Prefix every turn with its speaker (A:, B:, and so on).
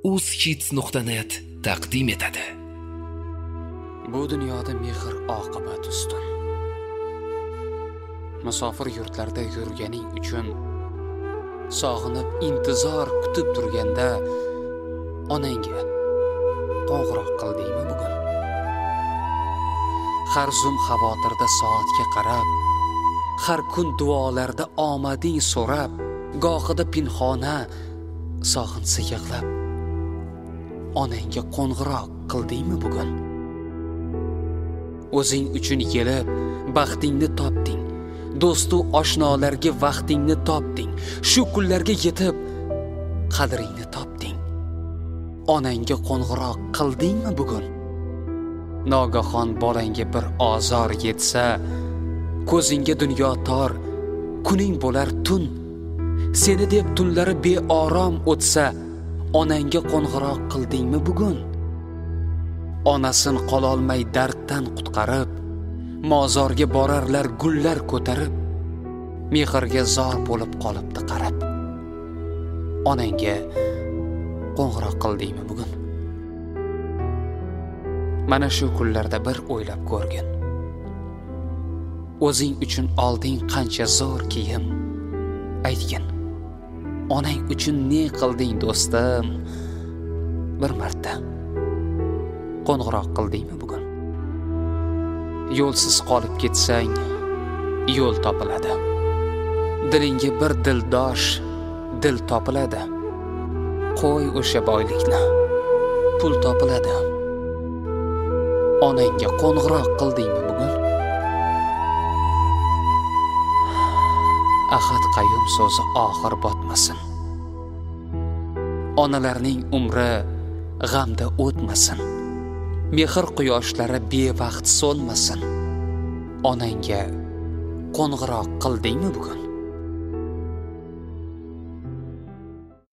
A: uzhits.net taqdim etadi.
B: Bu dunyoda mehr oqibat ustun. Musofir yurtlarda yurganing uchun sog'inib intizor kutib turganda onangga qo'ng'iroq qildingmi bugun? Har zum xavotirda soatga qarab, har kun duolarda omading so'rab, gohida pinhona sog'insa yig'lab, onangga qo'ng'iroq qildingmi bugun? O'zing uchun yelib baxtingni topding, do'stu oshnolarga vaqtingni topding, shu kunlarga yetib qadringni topding. Onangga qo'ng'iroq qildingmi bugun? Nogahon bolangga bir ozor yetsa, ko'zingga dunyo tor, kuning bo'lar tun. Seni deb tunlari beorom o'tsa, onangga qo'ng'iroq qildingmi bugun? Onasin qololmay darddan qutqarib, mozorga borarlar gullar ko'tarib, mehrga zor bo'lib qolibdi qarab. Onangga qo'ng'iroq qildingmi bugun? Mana shu kunlarda bir o'ylab ko'rgin. O'zing uchun olding qancha zo'r kiyim. Aytgin, onang uchun ne qilding do'stim? Bir marta qo'ng'iroq qildingmi bugun? Yo'lsiz qolib ketsang, yo'l topiladi. Dilingga bir dildosh, dil topiladi. Qo'y o'sha boylikni, pul topiladi. Onangga qo'ng'iroq qildingmi bugun? Ahad qayyum so'zi oxir botmasin. Onalarning umri g'amda o'tmasin. Mehr quyoshlari bevaqt so'nmasin. Onangga qo'ng'iroq qildingmi bugun?